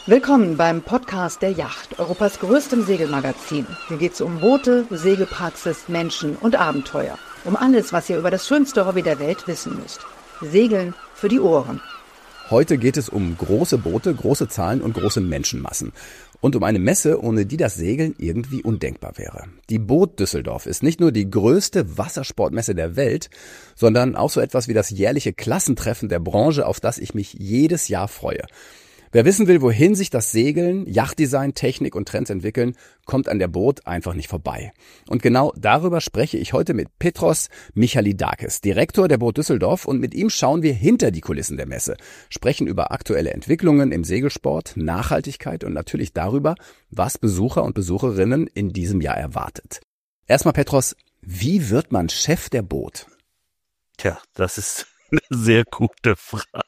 Willkommen beim Podcast der Yacht, Europas größtem Segelmagazin. Hier geht es um Boote, Segelpraxis, Menschen und Abenteuer. Um alles, was ihr über das schönste Hobby der Welt wissen müsst. Segeln für die Ohren. Heute geht es um große Boote, große Zahlen und große Menschenmassen. Und um eine Messe, ohne die das Segeln irgendwie undenkbar wäre. Die Boot Düsseldorf ist nicht nur die größte Wassersportmesse der Welt, sondern auch so etwas wie das jährliche Klassentreffen der Branche, auf das ich mich jedes Jahr freue. Wer wissen will, wohin sich das Segeln, Yachtdesign, Technik und Trends entwickeln, kommt an der Boot einfach nicht vorbei. Und genau darüber spreche ich heute mit Petros Michalidakis, Direktor der Boot Düsseldorf, und mit ihm schauen wir hinter die Kulissen der Messe, sprechen über aktuelle Entwicklungen im Segelsport, Nachhaltigkeit und natürlich darüber, was Besucher und Besucherinnen in diesem Jahr erwartet. Erstmal Petros, wie wird man Chef der Boot? Tja, das ist eine sehr gute Frage.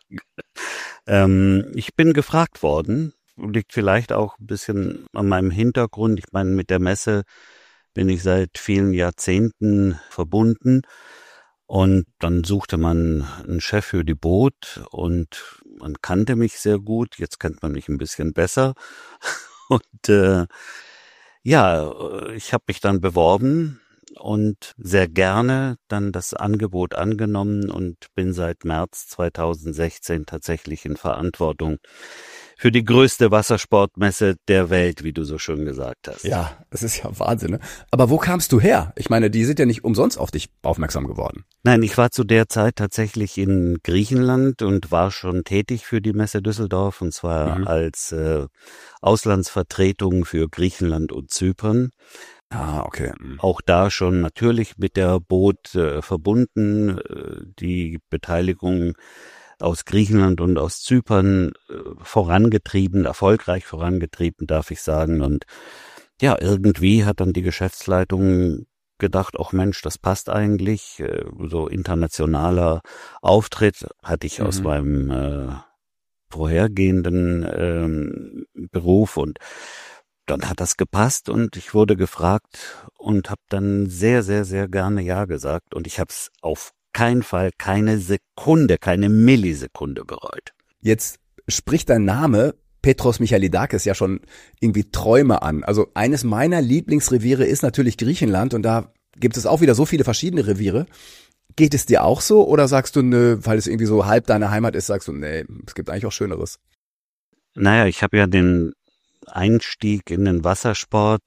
Ich bin gefragt worden, liegt vielleicht auch ein bisschen an meinem Hintergrund. Ich meine, mit der Messe bin ich seit vielen Jahrzehnten verbunden und dann suchte man einen Chef für die Boot und man kannte mich sehr gut. Jetzt kennt man mich ein bisschen besser und ich habe mich dann beworben und sehr gerne dann das Angebot angenommen und bin seit März 2016 tatsächlich in Verantwortung für die größte Wassersportmesse der Welt, wie du so schön gesagt hast. Ja, das ist ja Wahnsinn, ne? Aber wo kamst du her? Ich meine, die sind ja nicht umsonst auf dich aufmerksam geworden. Nein, ich war zu der Zeit tatsächlich in Griechenland und war schon tätig für die Messe Düsseldorf, und zwar als Auslandsvertretung für Griechenland und Zypern. Ah, okay. Auch da schon natürlich mit der Boot verbunden, die Beteiligung aus Griechenland und aus Zypern erfolgreich vorangetrieben, darf ich sagen. Und ja, irgendwie hat dann die Geschäftsleitung gedacht, ach Mensch, das passt eigentlich. So internationaler Auftritt hatte ich aus meinem vorhergehenden Beruf, und dann hat das gepasst und ich wurde gefragt und habe dann sehr, sehr, sehr gerne Ja gesagt. Und ich habe es auf keinen Fall, keine Sekunde, keine Millisekunde bereut. Jetzt spricht dein Name Petros Michalidakis ja schon irgendwie Träume an. Also eines meiner Lieblingsreviere ist natürlich Griechenland und da gibt es auch wieder so viele verschiedene Reviere. Geht es dir auch so oder sagst du, nö, weil es irgendwie so halb deine Heimat ist, sagst du, nee, es gibt eigentlich auch Schöneres? Naja, ich habe ja den Einstieg in den Wassersport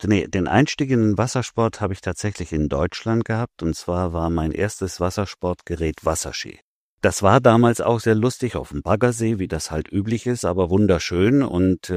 habe ich tatsächlich in Deutschland gehabt, und zwar war mein erstes Wassersportgerät Wasserski. Das war damals auch sehr lustig auf dem Baggersee, wie das halt üblich ist, aber wunderschön und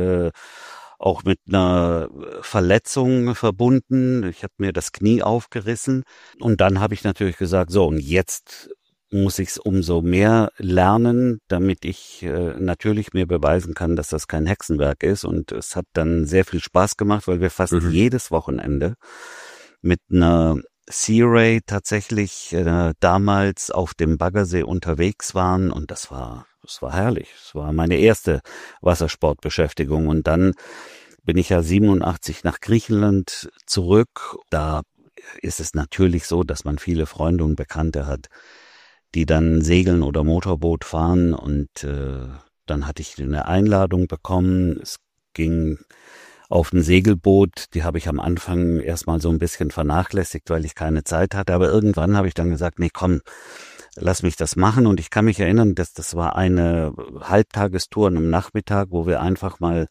auch mit einer Verletzung verbunden. Ich habe mir das Knie aufgerissen und dann habe ich natürlich gesagt, so, und jetzt muss ich es umso mehr lernen, damit ich natürlich mir beweisen kann, dass das kein Hexenwerk ist. Und es hat dann sehr viel Spaß gemacht, weil wir fast jedes Wochenende mit einer Sea Ray tatsächlich damals auf dem Baggersee unterwegs waren. Und das war herrlich. Es war meine erste Wassersportbeschäftigung. Und dann bin ich ja 87 nach Griechenland zurück. Da ist es natürlich so, dass man viele Freunde und Bekannte hat, die dann segeln oder Motorboot fahren, und dann hatte ich eine Einladung bekommen. Es ging auf ein Segelboot, die habe ich am Anfang erstmal so ein bisschen vernachlässigt, weil ich keine Zeit hatte, aber irgendwann habe ich dann gesagt, nee, komm, lass mich das machen, und ich kann mich erinnern, dass das war eine Halbtagestour am Nachmittag, wo wir einfach mal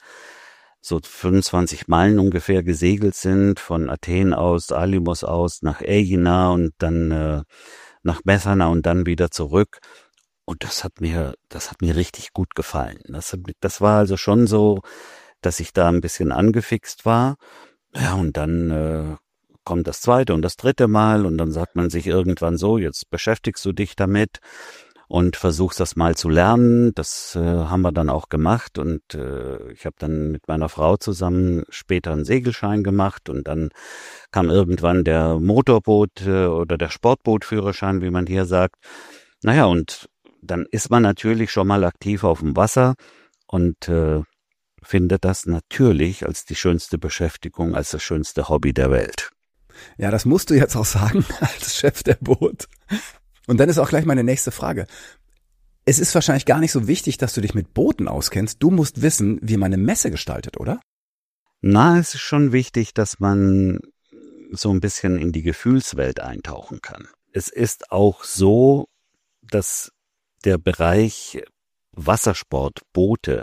so 25 Meilen ungefähr gesegelt sind, von Athen aus, Alimos aus, nach Aegina und dann nach Messana und dann wieder zurück. Und das hat mir richtig gut gefallen. Das war also schon so, dass ich da ein bisschen angefixt war. Ja, und dann kommt das zweite und das dritte Mal und dann sagt man sich irgendwann so, jetzt beschäftigst du dich damit und versuchst das mal zu lernen. Das haben wir dann auch gemacht, und ich habe dann mit meiner Frau zusammen später einen Segelschein gemacht, und dann kam irgendwann der Motorboot oder der Sportbootführerschein, wie man hier sagt. Naja, und dann ist man natürlich schon mal aktiv auf dem Wasser und findet das natürlich als die schönste Beschäftigung, als das schönste Hobby der Welt. Ja, das musst du jetzt auch sagen als Chef der Boot. Und dann ist auch gleich meine nächste Frage. Es ist wahrscheinlich gar nicht so wichtig, dass du dich mit Booten auskennst. Du musst wissen, wie man eine Messe gestaltet, oder? Na, es ist schon wichtig, dass man so ein bisschen in die Gefühlswelt eintauchen kann. Es ist auch so, dass der Bereich Wassersport, Boote,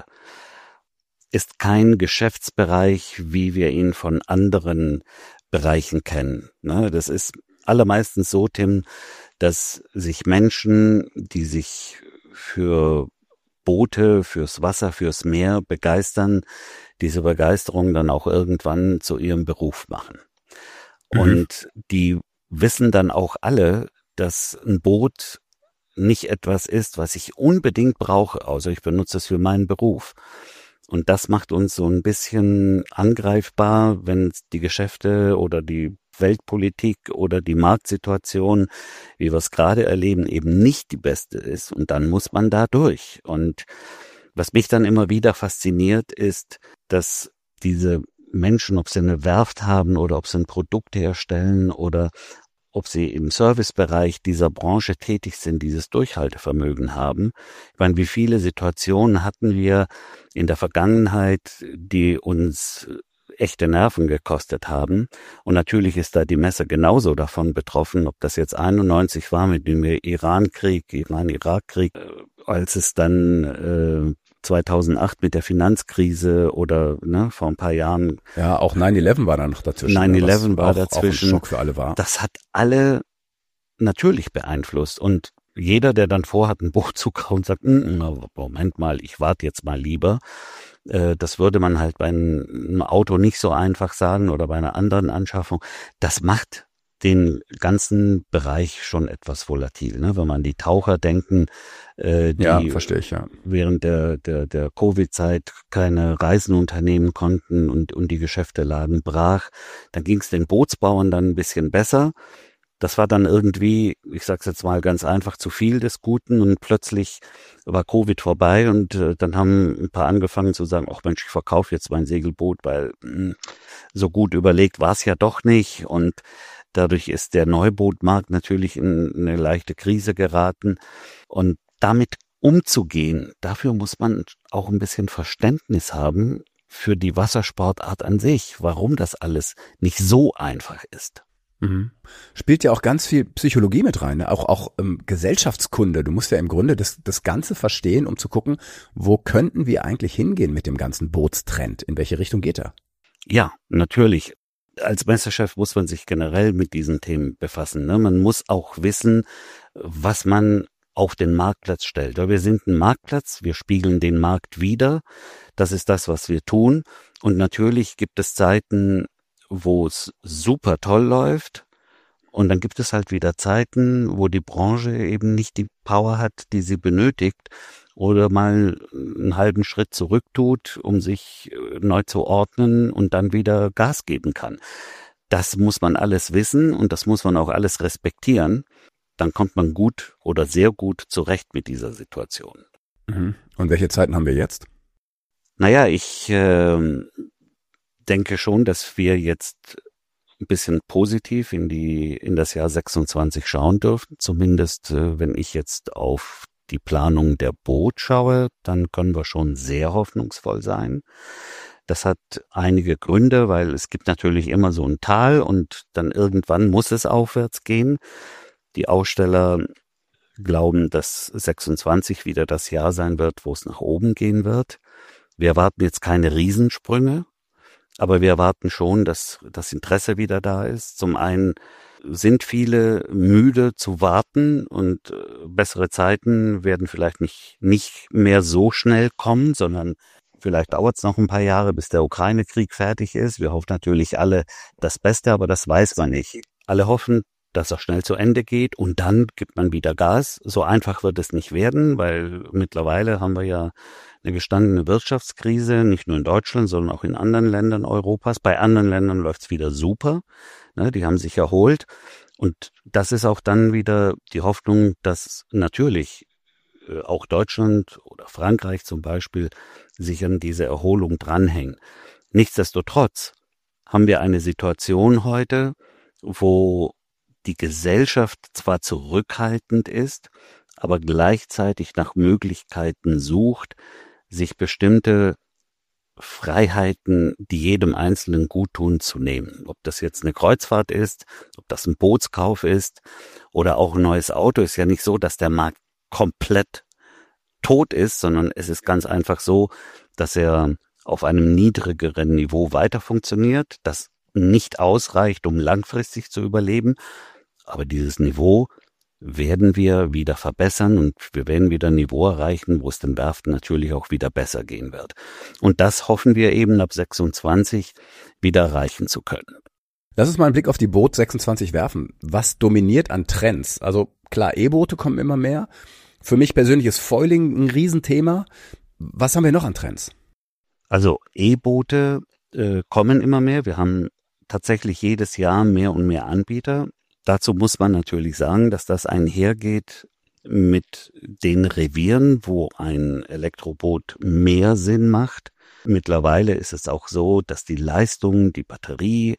ist kein Geschäftsbereich, wie wir ihn von anderen Bereichen kennen. Das ist allermeistens so, Tim, dass sich Menschen, die sich für Boote, fürs Wasser, fürs Meer begeistern, diese Begeisterung dann auch irgendwann zu ihrem Beruf machen. Und die wissen dann auch alle, dass ein Boot nicht etwas ist, was ich unbedingt brauche, außer ich benutze es für meinen Beruf. Und das macht uns so ein bisschen angreifbar, wenn die Geschäfte oder die Weltpolitik oder die Marktsituation, wie wir es gerade erleben, eben nicht die beste ist. Und dann muss man da durch. Und was mich dann immer wieder fasziniert, ist, dass diese Menschen, ob sie eine Werft haben oder ob sie ein Produkt herstellen oder ob sie im Servicebereich dieser Branche tätig sind, dieses Durchhaltevermögen haben. Ich meine, wie viele Situationen hatten wir in der Vergangenheit, die uns echte Nerven gekostet haben. Und natürlich ist da die Messe genauso davon betroffen, ob das jetzt 91 war mit dem Iran-Irak-Krieg, als es dann 2008 mit der Finanzkrise oder vor ein paar Jahren. Ja, auch 9/11 war da noch dazwischen. 9/11 war dazwischen. Auch ein Schock für alle war. Das hat alle natürlich beeinflusst. Und jeder, der dann vorhat, ein Boot zu kaufen, sagt, Moment mal, ich warte jetzt mal lieber. Das würde man halt bei einem Auto nicht so einfach sagen oder bei einer anderen Anschaffung. Das macht den ganzen Bereich schon etwas volatil, ne? Wenn man die Taucher denken, die verstehe ich, ja. während der Covid-Zeit keine Reisen unternehmen konnten und die Geschäfte lagen brach, dann ging es den Bootsbauern dann ein bisschen besser. Das war dann irgendwie, ich sag's jetzt mal ganz einfach, zu viel des Guten und plötzlich war Covid vorbei und dann haben ein paar angefangen zu sagen, ach Mensch, ich verkaufe jetzt mein Segelboot, weil so gut überlegt war es ja doch nicht und dadurch ist der Neubootmarkt natürlich in eine leichte Krise geraten und damit umzugehen, dafür muss man auch ein bisschen Verständnis haben für die Wassersportart an sich, warum das alles nicht so einfach ist. Mhm. Spielt ja auch ganz viel Psychologie mit rein, ne? Auch Gesellschaftskunde. Du musst ja im Grunde das Ganze verstehen, um zu gucken, wo könnten wir eigentlich hingehen mit dem ganzen Bootstrend? In welche Richtung geht er? Ja, natürlich. Als Messechef muss man sich generell mit diesen Themen befassen, ne? Man muss auch wissen, was man auf den Marktplatz stellt. Wir sind ein Marktplatz, wir spiegeln den Markt wider. Das ist das, was wir tun. Und natürlich gibt es Zeiten, wo es super toll läuft und dann gibt es halt wieder Zeiten, wo die Branche eben nicht die Power hat, die sie benötigt oder mal einen halben Schritt zurück tut, um sich neu zu ordnen und dann wieder Gas geben kann. Das muss man alles wissen und das muss man auch alles respektieren. Dann kommt man gut oder sehr gut zurecht mit dieser Situation. Mhm. Und welche Zeiten haben wir jetzt? Naja, ich denke schon, dass wir jetzt ein bisschen positiv in das Jahr 26 schauen dürfen. Zumindest, wenn ich jetzt auf die Planung der Boot schaue, dann können wir schon sehr hoffnungsvoll sein. Das hat einige Gründe, weil es gibt natürlich immer so ein Tal und dann irgendwann muss es aufwärts gehen. Die Aussteller glauben, dass 26 wieder das Jahr sein wird, wo es nach oben gehen wird. Wir erwarten jetzt keine Riesensprünge. Aber wir erwarten schon, dass das Interesse wieder da ist. Zum einen sind viele müde zu warten und bessere Zeiten werden vielleicht nicht mehr so schnell kommen, sondern vielleicht dauert es noch ein paar Jahre, bis der Ukraine-Krieg fertig ist. Wir hoffen natürlich alle das Beste, aber das weiß man nicht. Alle hoffen, dass er schnell zu Ende geht und dann gibt man wieder Gas. So einfach wird es nicht werden, weil mittlerweile haben wir ja eine gestandene Wirtschaftskrise, nicht nur in Deutschland, sondern auch in anderen Ländern Europas. Bei anderen Ländern läuft's wieder super, ne, die haben sich erholt. Und das ist auch dann wieder die Hoffnung, dass natürlich auch Deutschland oder Frankreich zum Beispiel sich an diese Erholung dranhängen. Nichtsdestotrotz haben wir eine Situation heute, wo die Gesellschaft zwar zurückhaltend ist, aber gleichzeitig nach Möglichkeiten sucht, sich bestimmte Freiheiten, die jedem Einzelnen gut tun, zu nehmen. Ob das jetzt eine Kreuzfahrt ist, ob das ein Bootskauf ist oder auch ein neues Auto, ist ja nicht so, dass der Markt komplett tot ist, sondern es ist ganz einfach so, dass er auf einem niedrigeren Niveau weiter funktioniert, das nicht ausreicht, um langfristig zu überleben. Aber dieses Niveau werden wir wieder verbessern und wir werden wieder ein Niveau erreichen, wo es den Werften natürlich auch wieder besser gehen wird. Und das hoffen wir eben ab 26 wieder erreichen zu können. Lass uns mal einen Blick auf die Boot 26 werfen. Was dominiert an Trends? Also klar, E-Boote kommen immer mehr. Für mich persönlich ist Foiling ein Riesenthema. Was haben wir noch an Trends? Also E-Boote kommen immer mehr. Wir haben tatsächlich jedes Jahr mehr und mehr Anbieter. Dazu muss man natürlich sagen, dass das einhergeht mit den Revieren, wo ein Elektroboot mehr Sinn macht. Mittlerweile ist es auch so, dass die Leistung, die Batterie,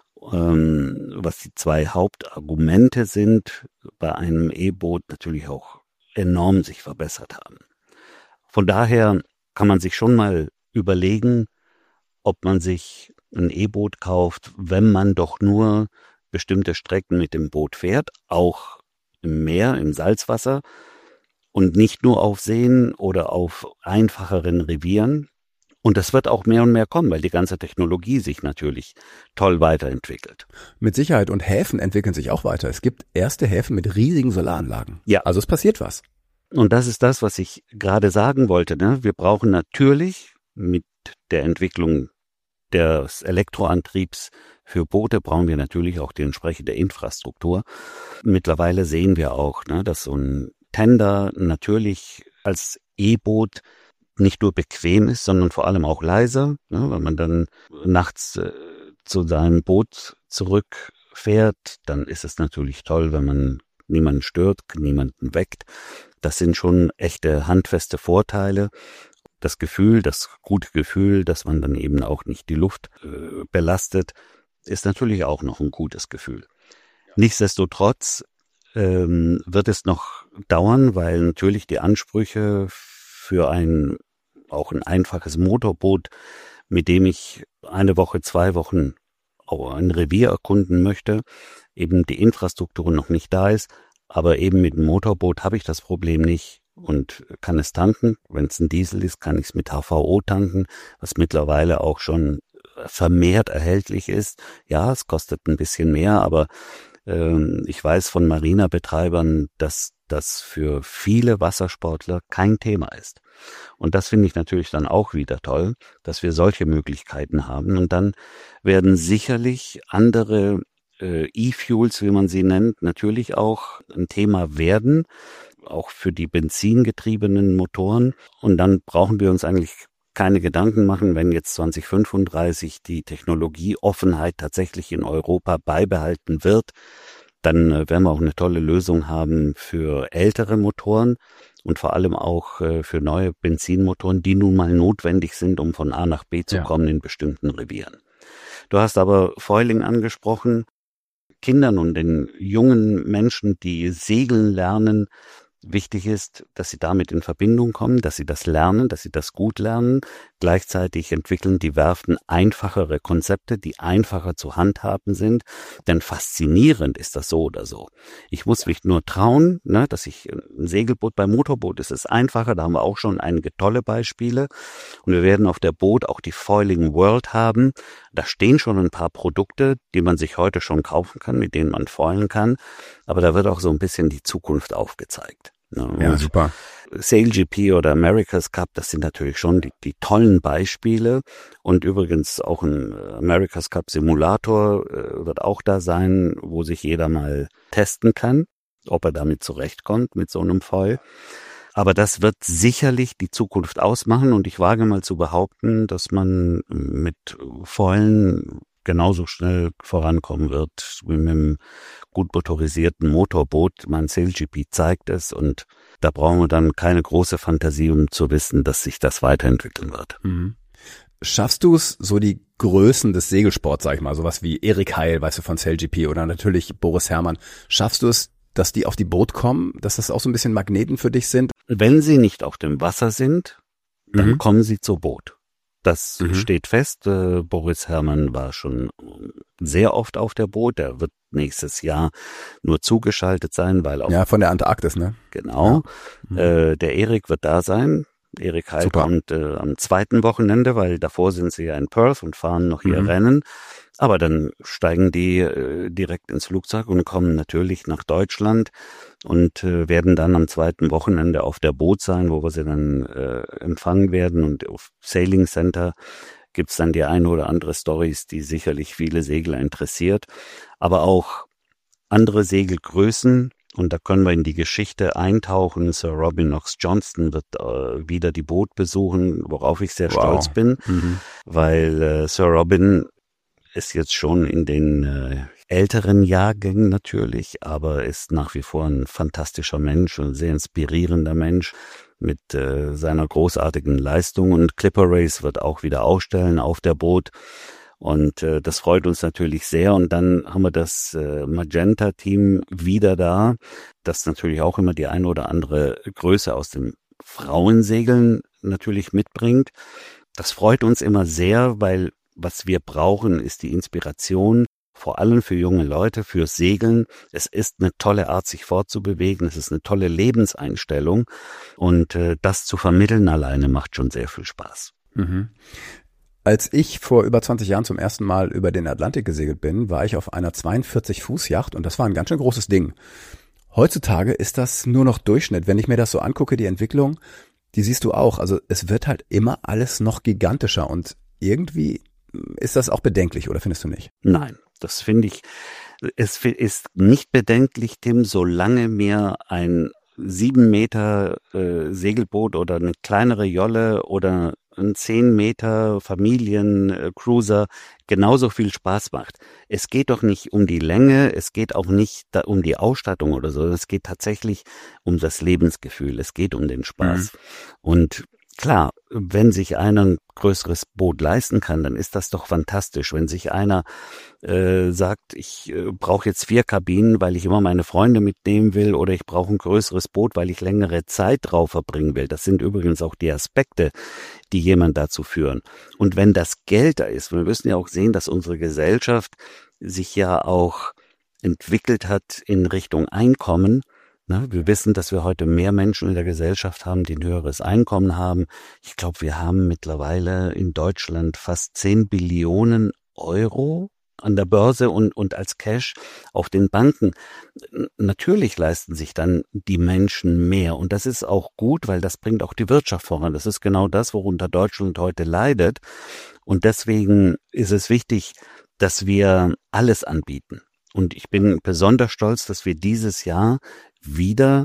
was die zwei Hauptargumente sind, bei einem E-Boot natürlich auch enorm sich verbessert haben. Von daher kann man sich schon mal überlegen, ob man sich ein E-Boot kauft, wenn man doch nur bestimmte Strecken mit dem Boot fährt, auch im Meer, im Salzwasser und nicht nur auf Seen oder auf einfacheren Revieren. Und das wird auch mehr und mehr kommen, weil die ganze Technologie sich natürlich toll weiterentwickelt. Mit Sicherheit, und Häfen entwickeln sich auch weiter. Es gibt erste Häfen mit riesigen Solaranlagen. Ja. Also es passiert was. Und das ist das, was ich gerade sagen wollte, ne? Wir brauchen natürlich mit der Entwicklung des Elektroantriebs für Boote brauchen wir natürlich auch die entsprechende Infrastruktur. Mittlerweile sehen wir auch, ne, dass so ein Tender natürlich als E-Boot nicht nur bequem ist, sondern vor allem auch leiser, ne, wenn man dann nachts zu seinem Boot zurückfährt, dann ist es natürlich toll, wenn man niemanden stört, niemanden weckt. Das sind schon echte handfeste Vorteile. Das Gefühl, das gute Gefühl, dass man dann eben auch nicht die Luft belastet, ist natürlich auch noch ein gutes Gefühl. Nichtsdestotrotz wird es noch dauern, weil natürlich die Ansprüche für auch ein einfaches Motorboot, mit dem ich 1 Woche, 2 Wochen auch ein Revier erkunden möchte, eben die Infrastruktur noch nicht da ist. Aber eben mit dem Motorboot habe ich das Problem nicht und kann es tanken. Wenn es ein Diesel ist, kann ich es mit HVO tanken, was mittlerweile auch schon vermehrt erhältlich ist. Ja, es kostet ein bisschen mehr, aber ich weiß von Marinabetreibern, dass das für viele Wassersportler kein Thema ist. Und das finde ich natürlich dann auch wieder toll, dass wir solche Möglichkeiten haben. Und dann werden sicherlich andere E-Fuels, wie man sie nennt, natürlich auch ein Thema werden, auch für die benzingetriebenen Motoren. Und dann brauchen wir uns eigentlich keine Gedanken machen, wenn jetzt 2035 die Technologieoffenheit tatsächlich in Europa beibehalten wird, dann werden wir auch eine tolle Lösung haben für ältere Motoren und vor allem auch für neue Benzinmotoren, die nun mal notwendig sind, um von A nach B zu kommen in bestimmten Revieren. Du hast aber Foiling angesprochen. Kindern und den jungen Menschen, die segeln lernen, wichtig ist, dass sie damit in Verbindung kommen, dass sie das lernen, dass sie das gut lernen. Gleichzeitig entwickeln die Werften einfachere Konzepte, die einfacher zu handhaben sind. Denn faszinierend ist das so oder so. Ich muss mich nur trauen, ne, dass ich ein Segelboot, beim Motorboot ist es einfacher. Da haben wir auch schon einige tolle Beispiele. Und wir werden auf der Boot auch die Foiling World haben. Da stehen schon ein paar Produkte, die man sich heute schon kaufen kann, mit denen man foilen kann. Aber da wird auch so ein bisschen die Zukunft aufgezeigt. Ja, super. SailGP oder America's Cup, das sind natürlich schon die tollen Beispiele. Und übrigens auch ein America's Cup Simulator wird auch da sein, wo sich jeder mal testen kann, ob er damit zurechtkommt mit so einem Foil. Aber das wird sicherlich die Zukunft ausmachen und ich wage mal zu behaupten, dass man mit Foilen genauso schnell vorankommen wird wie mit einem gut motorisierten Motorboot. Mein SailGP zeigt es und da brauchen wir dann keine große Fantasie, um zu wissen, dass sich das weiterentwickeln wird. Mhm. Schaffst du es, so die Größen des Segelsports, sag ich mal, sowas wie Erik Heil, weißt du, von SailGP oder natürlich Boris Herrmann, schaffst du es, dass die auf die Boot kommen, dass das auch so ein bisschen Magneten für dich sind? Wenn sie nicht auf dem Wasser sind, dann kommen sie zu Boot. Das steht fest. Boris Herrmann war schon sehr oft auf der Boot. Er wird nächstes Jahr nur zugeschaltet sein, weil auch... Ja, von der Antarktis, ne? Genau. Ja. Der Erik wird da sein. Erik Heil kommt am zweiten Wochenende, weil davor sind sie ja in Perth und fahren noch ihr Rennen. Aber dann steigen die direkt ins Flugzeug und kommen natürlich nach Deutschland und werden dann am zweiten Wochenende auf der Boot sein, wo wir sie dann empfangen werden. Und auf Sailing Center gibt's dann die eine oder andere Stories, die sicherlich viele Segler interessiert. Aber auch andere Segelgrößen. Und da können wir in die Geschichte eintauchen. Sir Robin Knox-Johnston wird wieder die Boot besuchen, worauf ich sehr stolz bin, weil Sir Robin ist jetzt schon in den älteren Jahrgängen natürlich, aber ist nach wie vor ein fantastischer Mensch und sehr inspirierender Mensch mit seiner großartigen Leistung. Und Clipper Race wird auch wieder ausstellen auf der Boot. Und das freut uns natürlich sehr. Und dann haben wir das Magenta-Team wieder da, das natürlich auch immer die eine oder andere Größe aus dem Frauensegeln natürlich mitbringt. Das freut uns immer sehr, weil was wir brauchen, ist die Inspiration, vor allem für junge Leute, fürs Segeln. Es ist eine tolle Art, sich fortzubewegen. Es ist eine tolle Lebenseinstellung. Und das zu vermitteln alleine macht schon sehr viel Spaß. Als ich vor über 20 Jahren zum ersten Mal über den Atlantik gesegelt bin, war ich auf einer 42-Fuß-Yacht und das war ein ganz schön großes Ding. Heutzutage ist das nur noch Durchschnitt. Wenn ich mir das so angucke, die Entwicklung, die siehst du auch. Also es wird halt immer alles noch gigantischer und irgendwie ist das auch bedenklich, oder findest du nicht? Nein, das finde ich, es ist nicht bedenklich, Tim, solange mir ein 7 Meter Segelboot oder eine kleinere Jolle oder ein 10 Meter Familiencruiser genauso viel Spaß macht. Es geht doch nicht um die Länge, es geht auch nicht um die Ausstattung oder so, es geht tatsächlich um das Lebensgefühl, es geht um den Spaß. Und klar, wenn sich einer ein größeres Boot leisten kann, dann ist das doch fantastisch. Wenn sich einer sagt, ich brauche jetzt 4 Kabinen, weil ich immer meine Freunde mitnehmen will, oder ich brauche ein größeres Boot, weil ich längere Zeit drauf verbringen will. Das sind übrigens auch die Aspekte, die jemand dazu führen. Und wenn das Geld da ist, wir müssen ja auch sehen, dass unsere Gesellschaft sich ja auch entwickelt hat in Richtung Einkommen. Wir wissen, dass wir heute mehr Menschen in der Gesellschaft haben, die ein höheres Einkommen haben. Ich glaube, wir haben mittlerweile in Deutschland fast 10 Billionen Euro an der Börse und als Cash auf den Banken. Natürlich leisten sich dann die Menschen mehr. Und das ist auch gut, weil das bringt auch die Wirtschaft voran. Das ist genau das, worunter Deutschland heute leidet. Und deswegen ist es wichtig, dass wir alles anbieten. Und ich bin besonders stolz, dass wir dieses Jahr wieder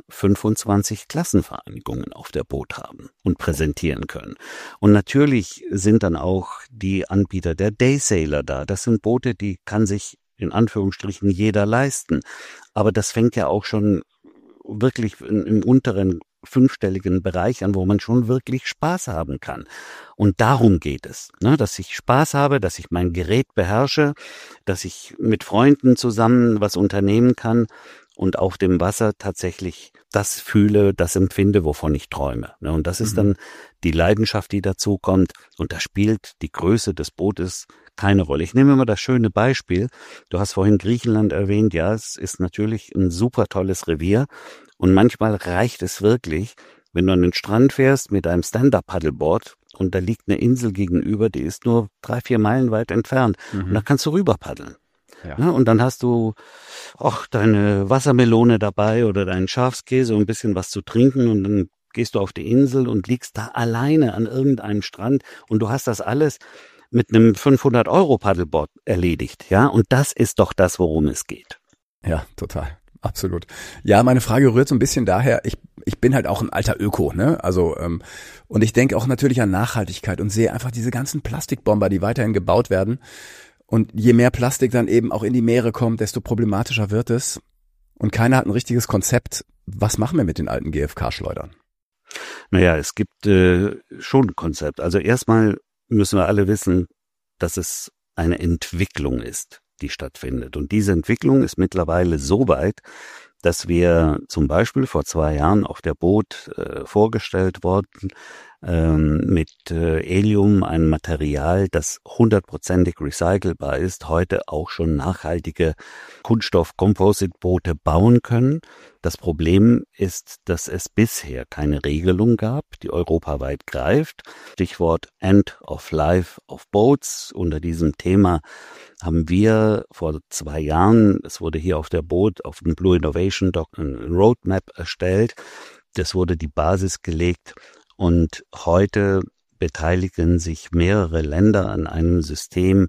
25 Klassenvereinigungen auf der Boot haben und präsentieren können. Und natürlich sind dann auch die Anbieter der Daysailor da. Das sind Boote, die kann sich in Anführungsstrichen jeder leisten. Aber das fängt ja auch schon wirklich im unteren 5-stelligen Bereich an, wo man schon wirklich Spaß haben kann. Und darum geht es, dass ich Spaß habe, dass ich mein Gerät beherrsche, dass ich mit Freunden zusammen was unternehmen kann und auf dem Wasser tatsächlich das fühle, das empfinde, wovon ich träume. Und das ist dann die Leidenschaft, die dazu kommt. Und da spielt die Größe des Bootes keine Rolle. Ich nehme mal das schöne Beispiel. Du hast vorhin Griechenland erwähnt. Ja, es ist natürlich ein super tolles Revier. Und manchmal reicht es wirklich, wenn du an den Strand fährst mit einem Stand-Up-Paddleboard und da liegt eine Insel gegenüber, die ist nur 3-4 Meilen weit entfernt. Und da kannst du rüber paddeln. Ja, und dann hast du auch deine Wassermelone dabei oder deinen Schafskäse und ein bisschen was zu trinken und dann gehst du auf die Insel und liegst da alleine an irgendeinem Strand und du hast das alles mit einem 500-Euro-Paddleboard erledigt. Ja, und das ist doch das, worum es geht. Ja, total. Absolut. Ja, meine Frage rührt so ein bisschen daher, ich bin halt auch ein alter Öko, ne? Also, und ich denke auch natürlich an Nachhaltigkeit und sehe einfach diese ganzen Plastikbomber, die weiterhin gebaut werden. Und je mehr Plastik dann eben auch in die Meere kommt, desto problematischer wird es. Und keiner hat ein richtiges Konzept. Was machen wir mit den alten GFK-Schleudern? Naja, es gibt schon ein Konzept. Also erstmal müssen wir alle wissen, dass es eine Entwicklung ist, die stattfindet. Und diese Entwicklung ist mittlerweile so weit, dass wir zum Beispiel vor 2 Jahren auf der Boot vorgestellt wurden, mit Helium, ein Material, das 100%ig recycelbar ist, heute auch schon nachhaltige Kunststoff-Composite-Boote bauen können. Das Problem ist, dass es bisher keine Regelung gab, die europaweit greift. Stichwort End of Life of Boats. Unter diesem Thema haben wir vor 2 Jahren, es wurde hier auf der Boot, auf dem Blue Innovation Dock, ein Roadmap erstellt. Das wurde die Basis gelegt. Und heute beteiligen sich mehrere Länder an einem System,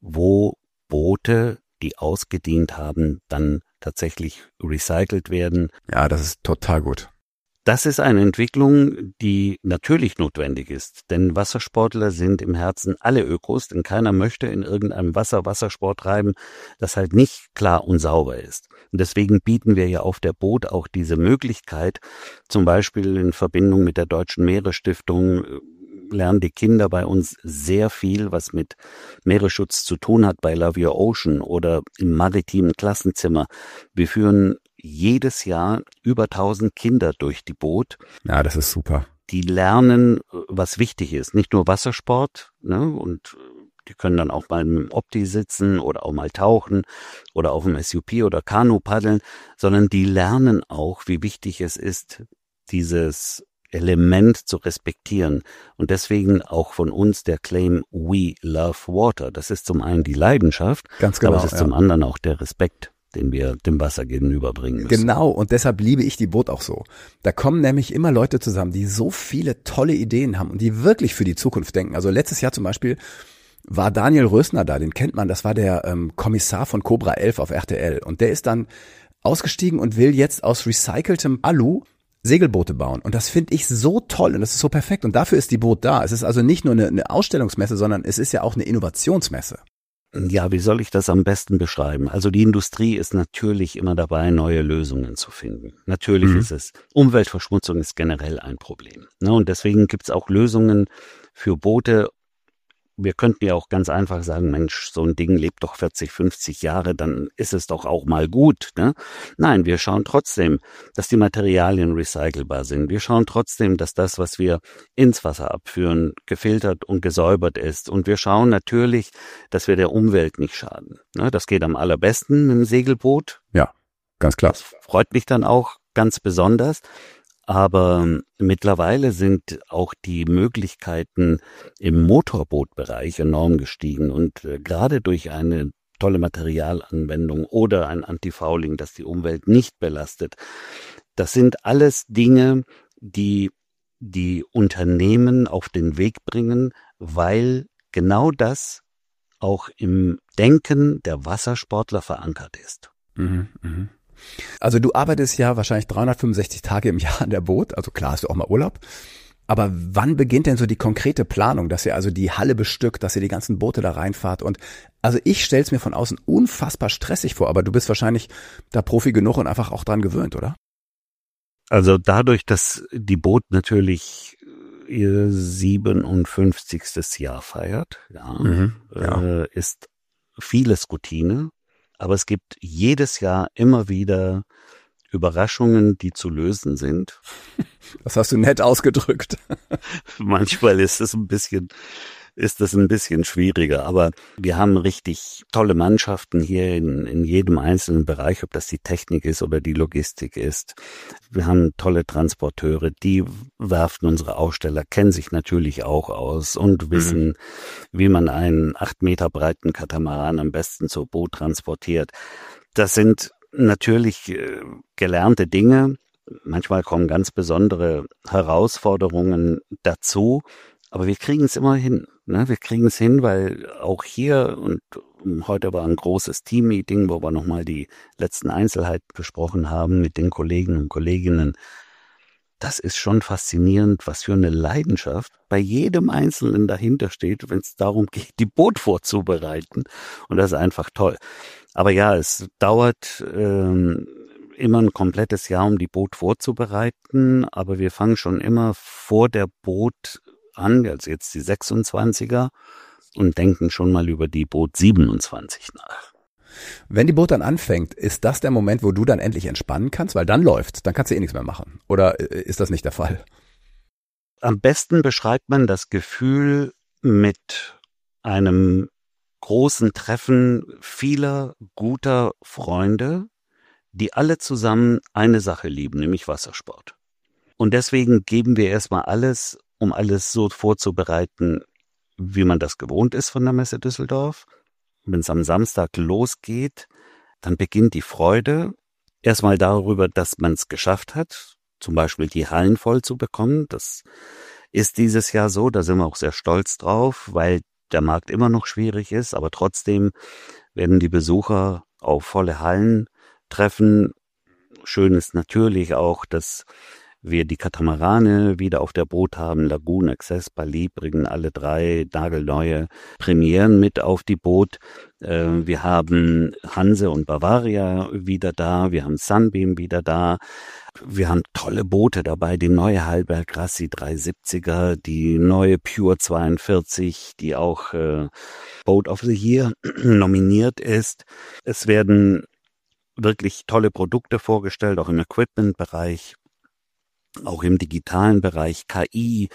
wo Boote, die ausgedient haben, dann tatsächlich recycelt werden. Ja, das ist total gut. Das ist eine Entwicklung, die natürlich notwendig ist, denn Wassersportler sind im Herzen alle Ökos, denn keiner möchte in irgendeinem Wassersport treiben, das halt nicht klar und sauber ist. Und deswegen bieten wir ja auf der Boot auch diese Möglichkeit, zum Beispiel in Verbindung mit der Deutschen Meeresstiftung lernen die Kinder bei uns sehr viel, was mit Meeresschutz zu tun hat, bei Love Your Ocean oder im maritimen Klassenzimmer. Wir führen jedes Jahr über 1000 Kinder durch die Boot. Ja, das ist super. Die lernen, was wichtig ist. Nicht nur Wassersport, ne, und die können dann auch mal im Opti sitzen oder auch mal tauchen oder auf dem SUP oder Kanu paddeln, sondern die lernen auch, wie wichtig es ist, dieses Element zu respektieren. Und deswegen auch von uns der Claim We Love Water. Das ist zum einen die Leidenschaft, ganz genau, aber es ist zum anderen auch der Respekt, den wir dem Wasser gegenüberbringen müssen. Genau, und deshalb liebe ich die Boot auch so. Da kommen nämlich immer Leute zusammen, die so viele tolle Ideen haben und die wirklich für die Zukunft denken. Also letztes Jahr zum Beispiel war Daniel Rösner da, den kennt man, das war der Kommissar von Cobra 11 auf RTL. Und der ist dann ausgestiegen und will jetzt aus recyceltem Alu Segelboote bauen. Und das finde ich so toll und das ist so perfekt. Und dafür ist die Boot da. Es ist also nicht nur eine Ausstellungsmesse, sondern es ist ja auch eine Innovationsmesse. Ja, wie soll ich das am besten beschreiben? Also die Industrie ist natürlich immer dabei, neue Lösungen zu finden. Natürlich ist es, Umweltverschmutzung ist generell ein Problem. Ne? Und deswegen gibt es auch Lösungen für Boote. Wir könnten ja auch ganz einfach sagen, Mensch, so ein Ding lebt doch 40, 50 Jahre, dann ist es doch auch mal gut. Ne? Nein, wir schauen trotzdem, dass die Materialien recycelbar sind. Wir schauen trotzdem, dass das, was wir ins Wasser abführen, gefiltert und gesäubert ist. Und wir schauen natürlich, dass wir der Umwelt nicht schaden. Ne? Das geht am allerbesten mit dem Segelboot. Ja, ganz klar. Das freut mich dann auch ganz besonders. Aber mittlerweile sind auch die Möglichkeiten im Motorbootbereich enorm gestiegen und gerade durch eine tolle Materialanwendung oder ein Antifouling, das die Umwelt nicht belastet. Das sind alles Dinge, die die Unternehmen auf den Weg bringen, weil genau das auch im Denken der Wassersportler verankert ist. Also du arbeitest ja wahrscheinlich 365 Tage im Jahr an der Boot, also klar hast du auch mal Urlaub. Aber wann beginnt denn so die konkrete Planung, dass ihr also die Halle bestückt, dass ihr die ganzen Boote da reinfahrt? Und also ich stell's mir von außen unfassbar stressig vor, aber du bist wahrscheinlich da Profi genug und einfach auch dran gewöhnt, oder? Also dadurch, dass die Boot natürlich ihr 57. Jahr feiert, ist vieles Routine. Aber es gibt jedes Jahr immer wieder Überraschungen, die zu lösen sind. Das hast du nett ausgedrückt. Manchmal ist es ein bisschen schwieriger, aber wir haben richtig tolle Mannschaften hier in jedem einzelnen Bereich, ob das die Technik ist oder die Logistik ist. Wir haben tolle Transporteure, die Werften unserer Aussteller kennen sich natürlich auch aus und wissen, wie man einen 8 Meter breiten Katamaran am besten zur Boot transportiert. Das sind natürlich gelernte Dinge. Manchmal kommen ganz besondere Herausforderungen dazu. Aber wir kriegen es immer hin. Ne? Wir kriegen es hin, weil auch hier, und heute war ein großes Team-Meeting, wo wir nochmal die letzten Einzelheiten besprochen haben mit den Kollegen und Kolleginnen. Das ist schon faszinierend, was für eine Leidenschaft bei jedem Einzelnen dahinter steht, wenn es darum geht, die Boot vorzubereiten. Und das ist einfach toll. Aber ja, es dauert immer ein komplettes Jahr, um die Boot vorzubereiten. Aber wir fangen schon immer vor der Boot an, also jetzt die 26er, und denken schon mal über die Boot 27 nach. Wenn die Boot dann anfängt, ist das der Moment, wo du dann endlich entspannen kannst? Weil dann läuft's, dann kannst du eh nichts mehr machen. Oder ist das nicht der Fall? Am besten beschreibt man das Gefühl mit einem großen Treffen vieler guter Freunde, die alle zusammen eine Sache lieben, nämlich Wassersport. Und deswegen geben wir erstmal alles, um alles so vorzubereiten, wie man das gewohnt ist von der Messe Düsseldorf. Wenn es am Samstag losgeht, dann beginnt die Freude erstmal darüber, dass man es geschafft hat, zum Beispiel die Hallen voll zu bekommen. Das ist dieses Jahr so, da sind wir auch sehr stolz drauf, weil der Markt immer noch schwierig ist, aber trotzdem werden die Besucher auf volle Hallen treffen. Schön ist natürlich auch, dass wir die Katamarane wieder auf der Boot haben, Lagoon, Access, Bali bringen alle 3 nagelneue Premieren mit auf die Boot. Wir haben Hanse und Bavaria wieder da, wir haben Sunbeam wieder da. Wir haben tolle Boote dabei, die neue Heidelberg Rassi 370er, die neue Pure 42, die auch Boat of the Year nominiert ist. Es werden wirklich tolle Produkte vorgestellt, auch im Equipment-Bereich. Auch im digitalen Bereich, KI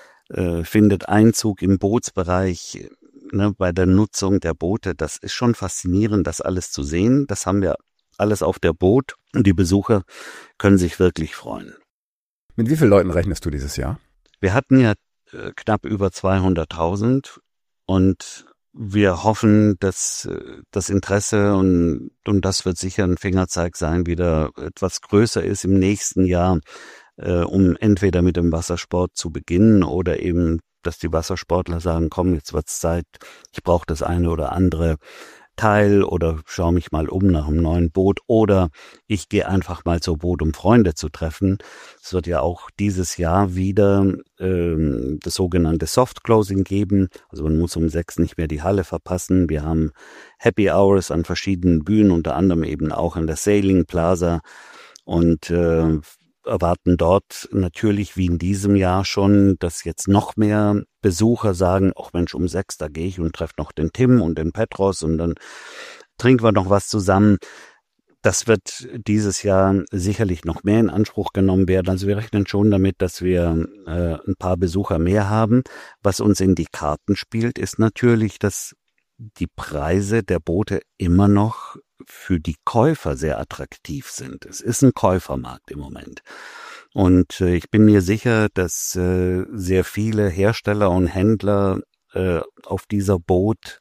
findet Einzug im Bootsbereich, ne, bei der Nutzung der Boote. Das ist schon faszinierend, das alles zu sehen. Das haben wir alles auf der Boot und die Besucher können sich wirklich freuen. Mit wie vielen Leuten rechnest du dieses Jahr? Wir hatten ja knapp über 200.000 und wir hoffen, dass das Interesse und das wird sicher ein Fingerzeig sein, wieder etwas größer ist im nächsten Jahr, um entweder mit dem Wassersport zu beginnen oder eben, dass die Wassersportler sagen, komm, jetzt wird's Zeit, ich brauche das eine oder andere Teil oder schaue mich mal um nach einem neuen Boot oder ich gehe einfach mal zur Boot, um Freunde zu treffen. Es wird ja auch dieses Jahr wieder das sogenannte Soft Closing geben. Also man muss um 6 nicht mehr die Halle verpassen. Wir haben Happy Hours an verschiedenen Bühnen, unter anderem eben auch an der Sailing Plaza und erwarten dort natürlich wie in diesem Jahr schon, dass jetzt noch mehr Besucher sagen, ach Mensch, um 6, da gehe ich und treffe noch den Tim und den Petros und dann trinken wir noch was zusammen. Das wird dieses Jahr sicherlich noch mehr in Anspruch genommen werden. Also wir rechnen schon damit, dass wir ein paar Besucher mehr haben. Was uns in die Karten spielt, ist natürlich, dass die Preise der Boote immer noch für die Käufer sehr attraktiv sind. Es ist ein Käufermarkt im Moment. Und ich bin mir sicher, dass sehr viele Hersteller und Händler auf dieser Boot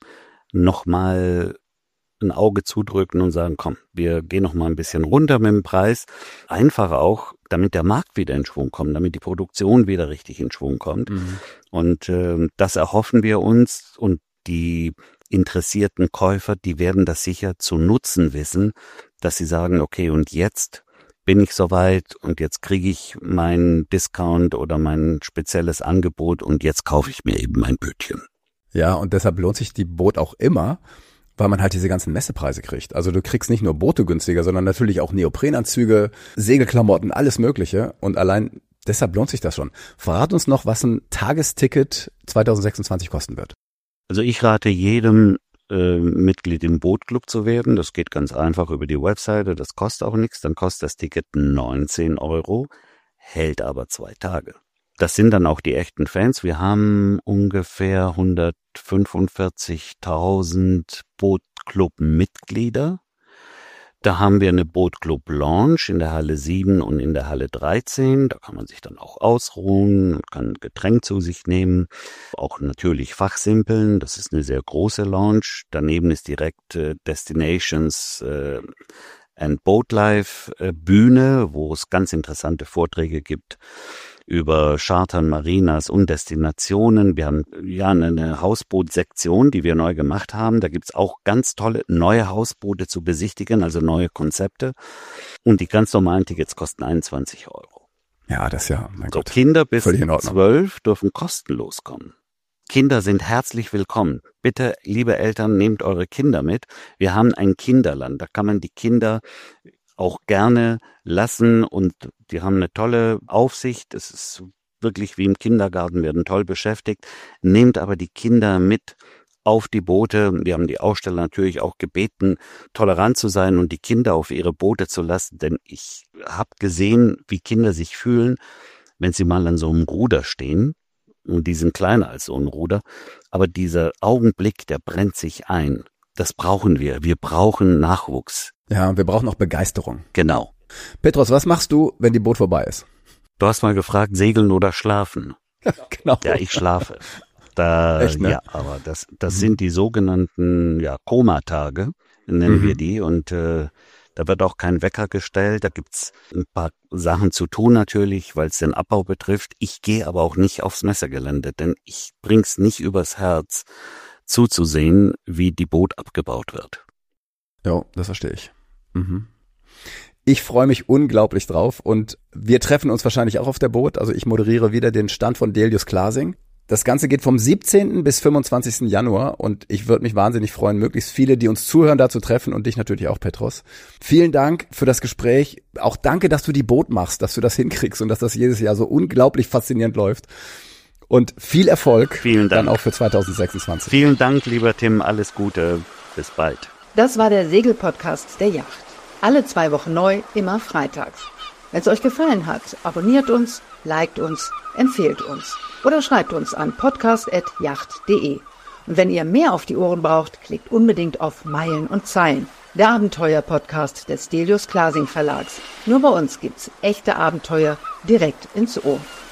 nochmal ein Auge zudrücken und sagen, komm, wir gehen noch mal ein bisschen runter mit dem Preis. Einfach auch, damit der Markt wieder in Schwung kommt, damit die Produktion wieder richtig in Schwung kommt. Mhm. Und das erhoffen wir uns und die interessierten Käufer, die werden das sicher zu nutzen wissen, dass sie sagen, okay, und jetzt bin ich soweit und jetzt kriege ich meinen Discount oder mein spezielles Angebot und jetzt kaufe ich mir eben mein Bötchen. Ja, und deshalb lohnt sich die Boot auch immer, weil man halt diese ganzen Messepreise kriegt. Also du kriegst nicht nur Boote günstiger, sondern natürlich auch Neoprenanzüge, Segelklamotten, alles Mögliche. Und allein deshalb lohnt sich das schon. Verrat uns noch, was ein Tagesticket 2026 kosten wird. Also ich rate jedem, Mitglied im Bootclub zu werden. Das geht ganz einfach über die Webseite. Das kostet auch nichts. Dann kostet das Ticket 19 €, hält aber 2 Tage. Das sind dann auch die echten Fans. Wir haben ungefähr 145.000 Bootclub-Mitglieder. Da haben wir eine Bootclub-Lounge in der Halle 7 und in der Halle 13. Da kann man sich dann auch ausruhen, kann ein Getränk zu sich nehmen, auch natürlich fachsimpeln. Das ist eine sehr große Lounge. Daneben ist direkt Destinations and Boatlife Bühne, wo es ganz interessante Vorträge gibt über Chartern, Marinas und Destinationen. Wir haben ja eine Hausbootsektion, die wir neu gemacht haben. Da gibt's auch ganz tolle neue Hausboote zu besichtigen, also neue Konzepte. Und die ganz normalen Tickets kosten 21 €. Ja, das ist ja, mein so, Gott. Kinder bis 12 dürfen kostenlos kommen. Kinder sind herzlich willkommen. Bitte, liebe Eltern, nehmt eure Kinder mit. Wir haben ein Kinderland. Da kann man die Kinder auch gerne lassen und die haben eine tolle Aufsicht. Es ist wirklich wie im Kindergarten, werden toll beschäftigt. Nehmt aber die Kinder mit auf die Boote. Wir haben die Aussteller natürlich auch gebeten, tolerant zu sein und die Kinder auf ihre Boote zu lassen, denn ich habe gesehen, wie Kinder sich fühlen, wenn sie mal an so einem Ruder stehen. Und die sind kleiner als so ein Ruder. Aber dieser Augenblick, der brennt sich ein. Das brauchen wir. Wir brauchen Nachwuchs. Ja, wir brauchen auch Begeisterung. Genau. Petros, was machst du, wenn die Boot vorbei ist? Du hast mal gefragt, segeln oder schlafen? Genau. Ja, ich schlafe. Echt, ne? Ja, aber das sind die sogenannten Komatage, nennen wir die. Und da wird auch kein Wecker gestellt. Da gibt's ein paar Sachen zu tun natürlich, weil es den Abbau betrifft. Ich gehe aber auch nicht aufs Messegelände, denn ich bring's nicht übers Herz, zuzusehen, wie die Boot abgebaut wird. Ja, das verstehe ich. Ich freue mich unglaublich drauf und wir treffen uns wahrscheinlich auch auf der Boot. Also ich moderiere wieder den Stand von Delius Clasing. Das Ganze geht vom 17. bis 25. Januar und ich würde mich wahnsinnig freuen, möglichst viele, die uns zuhören, da zu treffen und dich natürlich auch, Petros. Vielen Dank für das Gespräch. Auch danke, dass du die Boot machst, dass du das hinkriegst und dass das jedes Jahr so unglaublich faszinierend läuft. Und viel Erfolg dann auch für 2026. Vielen Dank, lieber Tim. Alles Gute. Bis bald. Das war der Segelpodcast der Yacht. Alle 2 Wochen neu, immer freitags. Wenn es euch gefallen hat, abonniert uns, liked uns, empfehlt uns oder schreibt uns an podcast@yacht.de. Und wenn ihr mehr auf die Ohren braucht, klickt unbedingt auf Meilen und Zeilen, der Abenteuer-Podcast des Delius Clasing Verlags. Nur bei uns gibt's echte Abenteuer direkt ins Ohr.